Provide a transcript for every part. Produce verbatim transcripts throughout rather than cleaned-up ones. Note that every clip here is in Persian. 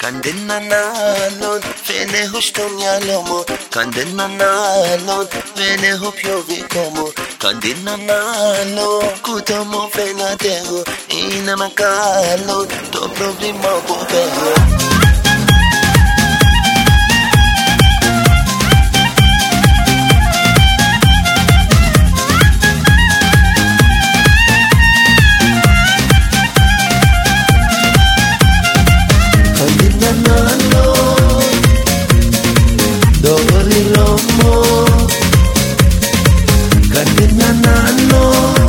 Kandina nalon fene hushtonyalomo Kandina nalon fene hopyovi komo Kandina nalo kutomo fena tego Ina makalo to problema bobego Kandina nalon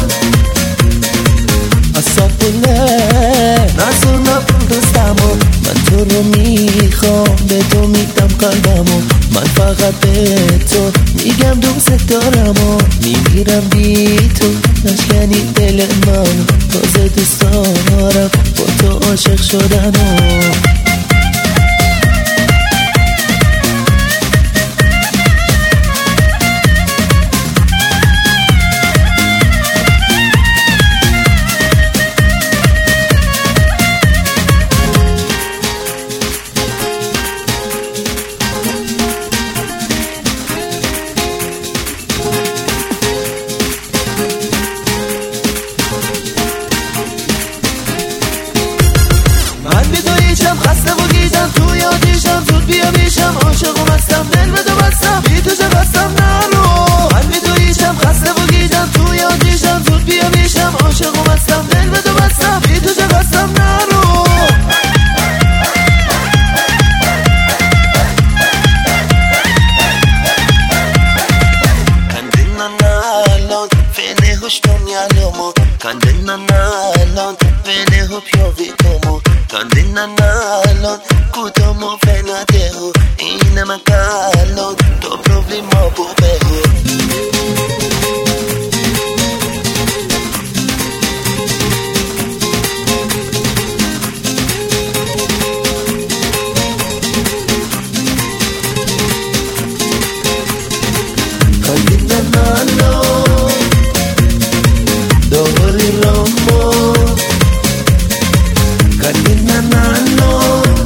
asapule nasuna pundustamo man to رو میخوام به تو میدم قلبمو من فقط به تو میگم دوست دارم و میگیرم بی تو نشکنی دل من تازه دوست دارم با تو عاشق شدنو خسته و گیجم تو یادیشم زود بیا بیشم عاشقم هستم دل بده بستم بی تو چه بستم نرو من بی تو هیچم خسته و گیجم تو یادیشم زود بیا بیشم عاشقم هستم دل بده بستم بی تو چه بستم نرو Kandina nalon fene hushtonyalomo Kandina nalon fene hopyovi komo Kandina nalon kutomo fena tego Ina makalo to problema bobego Kandina nalon dori lomo Kandina nalon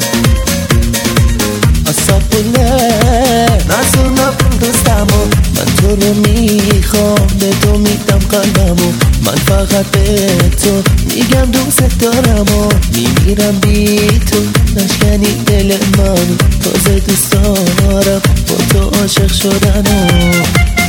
asapule nasuna pundustamo من تو رو میخوام به تو میدم قلبمو من فقط به تو میگم دوست دارم و میگیرم بی تو نشکنی دل من تازه دوست دارم با تو عاشق شدنو